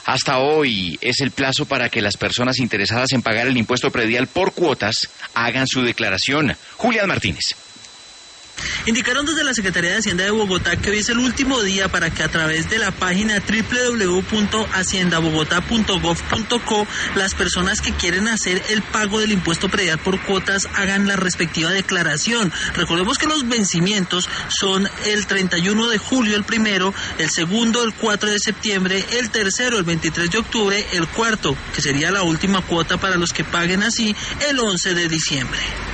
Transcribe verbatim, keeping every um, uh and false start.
Hasta hoy es el plazo para que las personas interesadas en pagar el impuesto predial por cuotas hagan su declaración. Julián Martínez. Indicaron desde la Secretaría de Hacienda de Bogotá que hoy es el último día para que a través de la página doble u doble u doble u punto hacienda bogotá punto gov punto co las personas que quieren hacer el pago del impuesto predial por cuotas hagan la respectiva declaración. Recordemos que los vencimientos son el treinta y uno de julio el primero, el segundo el cuatro de septiembre, el tercero el veintitrés de octubre, el cuarto, que sería la última cuota para los que paguen así, el once de diciembre.